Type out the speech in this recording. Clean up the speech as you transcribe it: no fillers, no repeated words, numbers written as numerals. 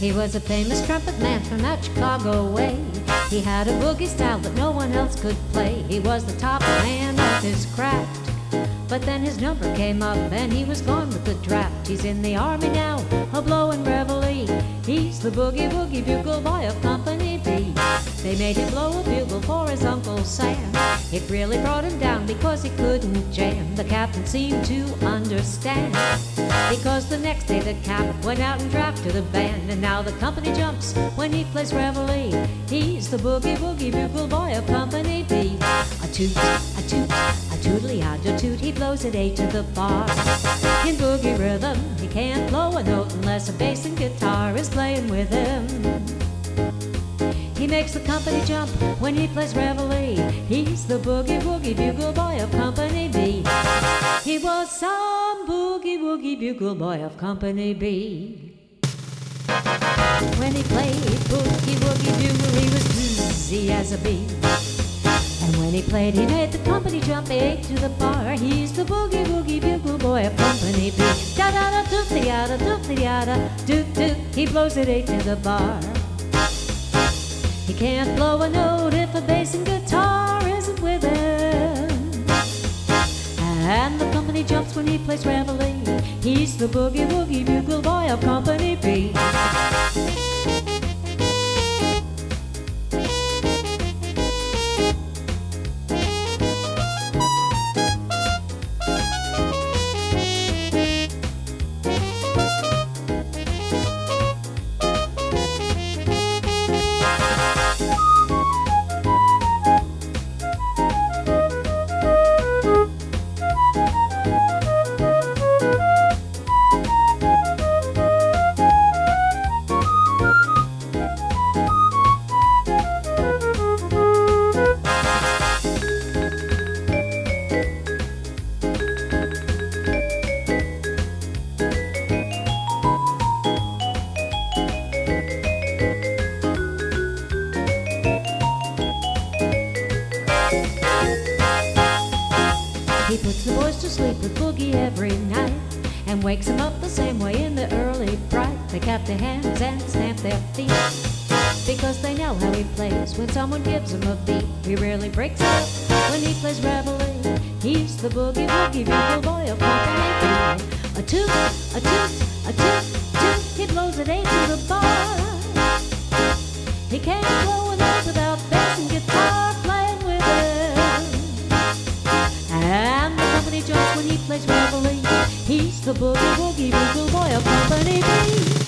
He was a famous trumpet man from out Chicago way. He had a boogie style that no one else could play. He was the top man of his craft. But then his number came up and he was gone with the draft. He's in the army now, a blowin' reveille. He's the boogie woogie bugle boy of Company B. They made him blow a bugle for his Uncle Sam. It really brought him down because he couldn't jam. The captain seemed to understand, because the next day the cap went out and drafted a band. And now the company jumps when he plays reveille. He's the boogie woogie bugle boy of Company B. A toot, a tootly-odd toot, he blows at 8 to the bar. In boogie rhythm, he can't blow a note unless a bass and guitar is playing with him. He makes the company jump when he plays reveille. He's the boogie woogie bugle boy of Company B. He was some boogie woogie bugle boy of Company B. When he played boogie woogie bugle, he was busy as a bee. And when he played, he made the company jump 8 to the bar. He's the boogie woogie bugle boy of Company B. Da da da doot yada doot yada doot doot. He blows at 8 to the bar. He can't blow a note if a bass and guitar isn't with him. And the company jumps when he plays reveille. He's the boogie woogie bugle boy of Company B. He puts the boys to sleep with boogie every night and wakes them up the same way in the early fright. They clap their hands and stamp their feet because they know how he plays when someone gives him a beat. He rarely breaks up when he plays reveille. He's the boogie woogie bugle boy of Company B. A toot, a toot, a toot, toot. He blows at 8 to the bar. He can't blow a note without bass and guitar playing with him. And the company jumps when he plays reveille. He's the boogie woogie bugle boy of Company B.